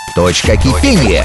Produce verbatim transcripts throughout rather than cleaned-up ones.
Точка кипения.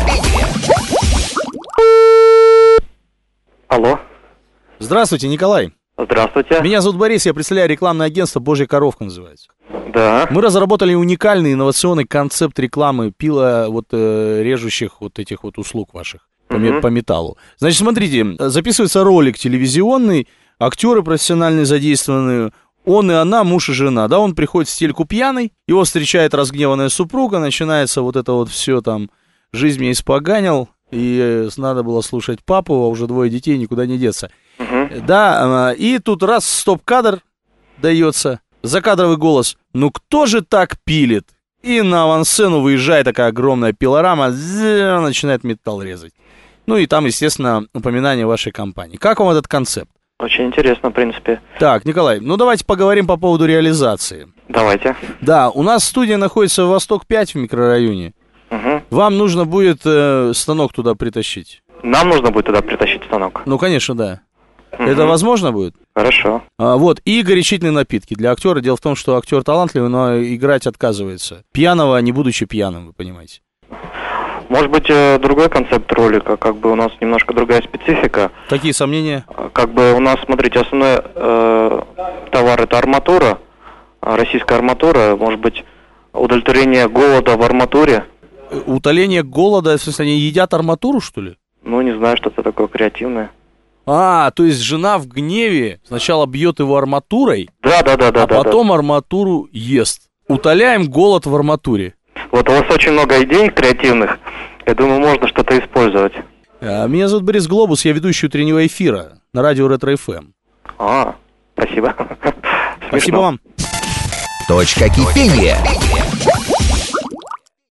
Алло. Здравствуйте, Николай. Здравствуйте. Меня зовут Борис, я представляю рекламное агентство «Божья коровка» называется. Да. Мы разработали уникальный инновационный концепт рекламы пила вот э, режущих вот этих вот услуг ваших по, Мгм. по металлу. Значит, смотрите, записывается ролик телевизионный, актеры профессиональные задействованы, он и она, муж и жена, да, он приходит в стельку пьяный, его встречает разгневанная супруга, начинается вот это вот все там, жизнь меня испоганил, и э, надо было слушать папу, а уже двое детей, никуда не деться. Мгм. Да, э, и тут раз стоп-кадр дается, закадровый голос, ну кто же так пилит? И на авансцену выезжает такая огромная пилорама, ззз, начинает металл резать. Ну и там, естественно, упоминание вашей компании. Как вам этот концепт? Очень интересно, в принципе. Так, Николай, ну давайте поговорим по поводу реализации. Давайте. Да, у нас студия находится в Восток пять в микрорайоне. Мгм. Вам нужно будет э, станок туда притащить. Нам нужно будет туда притащить станок. Ну, конечно, да. Мгм. Это возможно будет? Хорошо. А, вот, и горячительные напитки для актера. Дело в том, что актер талантливый, но играть отказывается. Пьяного, не будучи пьяным, вы понимаете. Может быть, э, другой концепт ролика, как бы у нас немножко другая специфика. Какие сомнения? А, Как бы у нас, смотрите, основной э, товар это арматура, а российская арматура, может быть, удовлетворение голода в арматуре. Э, Утоление голода, в смысле, они едят арматуру, что ли? Ну, не знаю, что-то такое креативное. А, то есть жена в гневе сначала бьет его арматурой, Да, да, да, да, а да. потом арматуру ест. Утоляем голод в арматуре. да. Вот у вас очень много идей креативных. Я думаю, можно что-то использовать. А, Меня зовут Борис Глобус, я ведущий утреннего эфира на радио Ретро эф эм. А, спасибо. Спасибо Смешно. вам. Точка кипения.